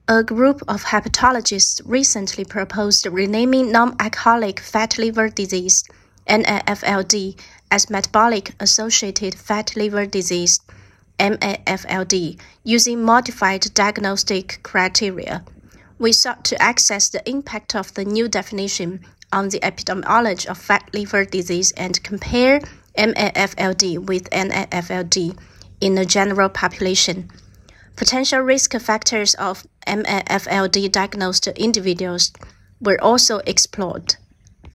A group of hepatologists recently proposed renaming non-alcoholic fatty liver disease, NAFLD, as metabolic-associated fatty liver disease, MAFLD, using modified diagnostic criteria. We sought to assess the impact of the new definition on the epidemiology of fatty liver disease and compare MAFLD with NAFLD in the general population. Potential risk factors of MAFLD diagnosed individuals were also explored.